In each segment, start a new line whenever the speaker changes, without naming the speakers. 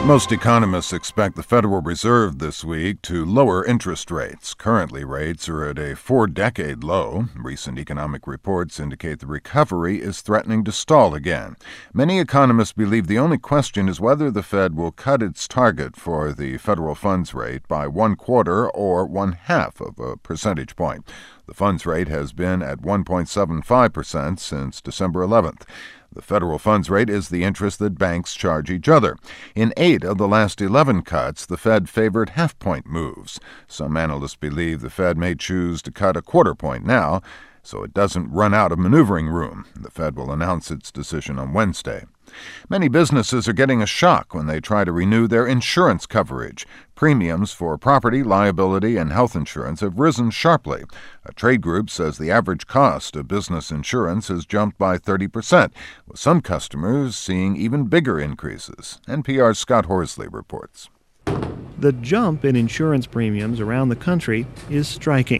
Most economists expect the Federal Reserve this week to lower interest rates. Currently, rates are at a 4-decade low. Recent economic reports indicate the recovery is threatening to stall again. Many economists believe the only question is whether the Fed will cut its target for the federal funds rate by 1/4 or 1/2 of a percentage point. The funds rate has been at 1.75% since December 11th. The federal funds rate is the interest that banks charge each other. In 8 of the last 11 cuts, the Fed favored half-point moves. Some analysts believe the Fed may choose to cut a 1/4 point now, so it doesn't run out of maneuvering room. The Fed will announce its decision on Wednesday. Many businesses are getting a shock when they try to renew their insurance coverage. Premiums for property, liability, and health insurance have risen sharply. A trade group says the average cost of business insurance has jumped by 30%, with some customers seeing even bigger increases. NPR's Scott Horsley reports.
The jump in insurance premiums around the country is striking.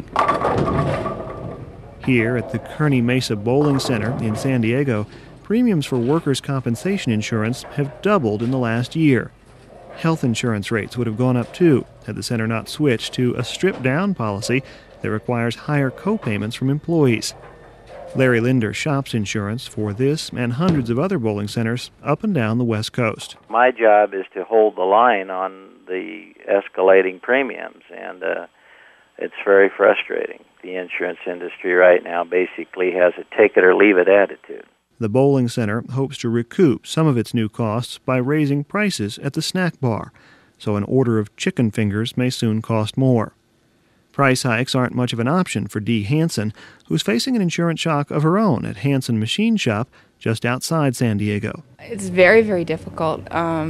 Here at the Kearny Mesa Bowling Center in San Diego, premiums for workers' compensation insurance have doubled in the last year. Health insurance rates would have gone up too had the center not switched to a stripped-down policy that requires higher co-payments from employees. Larry Linder shops insurance for this and hundreds of other bowling centers up and down the West Coast.
My job is to hold the line on the escalating premiums, and it's very frustrating. The insurance industry right now basically has a take-it-or-leave-it attitude.
The bowling center hopes to recoup some of its new costs by raising prices at the snack bar, so an order of chicken fingers may soon cost more. Price hikes aren't much of an option for Dee Hansen, who's facing an insurance shock of her own at Hansen Machine Shop just outside San Diego.
It's very, very difficult.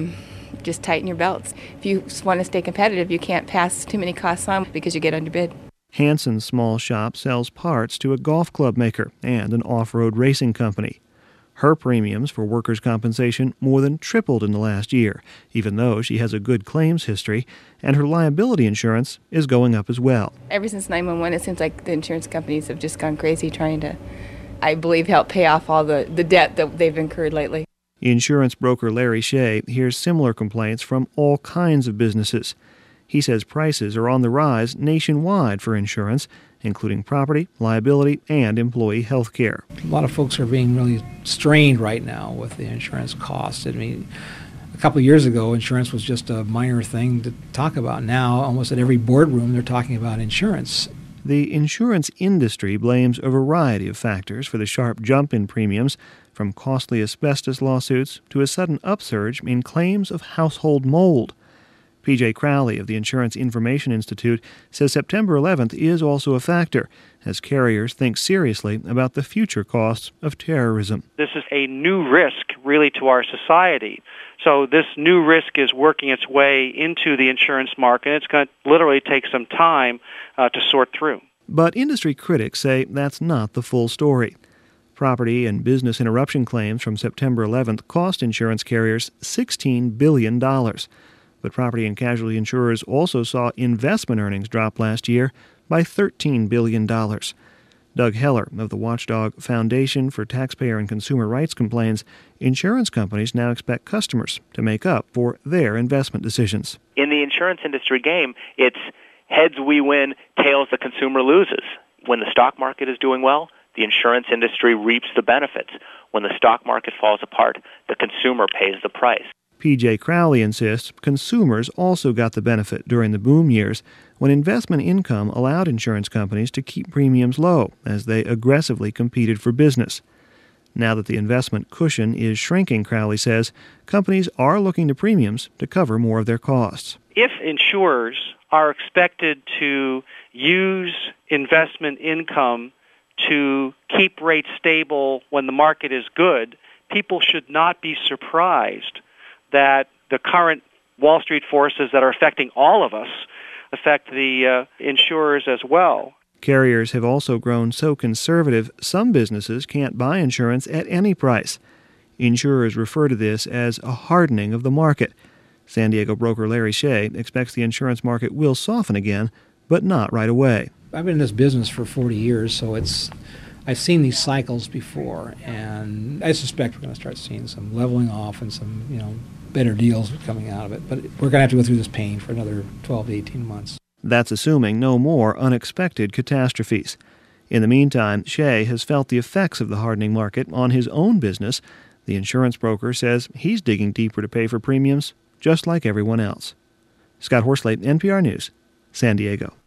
Just tighten your belts. If you want to stay competitive, you can't pass too many costs on because you get underbid.
Hansen's small shop sells parts to a golf club maker and an off-road racing company. Her premiums for workers' compensation more than tripled in the last year, even though she has a good claims history, and her liability insurance is going up as well.
Ever since 911, it seems like the insurance companies have just gone crazy trying to, I believe, help pay off all the debt that they've incurred lately.
Insurance broker Larry Shea hears similar complaints from all kinds of businesses. He says prices are on the rise nationwide for insurance, including property, liability, and employee health care.
A lot of folks are being really strained right now with the insurance costs. I mean, a couple of years ago, insurance was just a minor thing to talk about. Now, almost at every boardroom, they're talking about insurance.
The insurance industry blames a variety of factors for the sharp jump in premiums, from costly asbestos lawsuits to a sudden upsurge in claims of household mold. P.J. Crowley of the Insurance Information Institute says September 11th is also a factor as carriers think seriously about the future costs of terrorism.
This is a new risk, really, to our society. So this new risk is working its way into the insurance market. It's going to literally take some time to sort through.
But industry critics say that's not the full story. Property and business interruption claims from September 11th cost insurance carriers $16 billion. But property and casualty insurers also saw investment earnings drop last year by $13 billion. Doug Heller of the Watchdog Foundation for Taxpayer and Consumer Rights complains insurance companies now expect customers to make up for their investment decisions.
In the insurance industry game, it's heads we win, tails the consumer loses. When the stock market is doing well, the insurance industry reaps the benefits. When the stock market falls apart, the consumer pays the price.
P.J. Crowley insists consumers also got the benefit during the boom years when investment income allowed insurance companies to keep premiums low as they aggressively competed for business. Now that the investment cushion is shrinking, Crowley says, companies are looking to premiums to cover more of their costs.
If insurers are expected to use investment income to keep rates stable when the market is good, people should not be surprised that the current Wall Street forces that are affecting all of us affect the insurers as well.
Carriers have also grown so conservative, some businesses can't buy insurance at any price. Insurers refer to this as a hardening of the market. San Diego broker Larry Shea expects the insurance market will soften again, but not right away.
I've been in this business for 40 years, so I've seen these cycles before, and I suspect we're going to start seeing some leveling off and some, better deals coming out of it. But we're going to have to go through this pain for another 12 to 18 months.
That's assuming no more unexpected catastrophes. In the meantime, Shea has felt the effects of the hardening market on his own business. The insurance broker says he's digging deeper to pay for premiums, just like everyone else. Scott Horsley, NPR News, San Diego.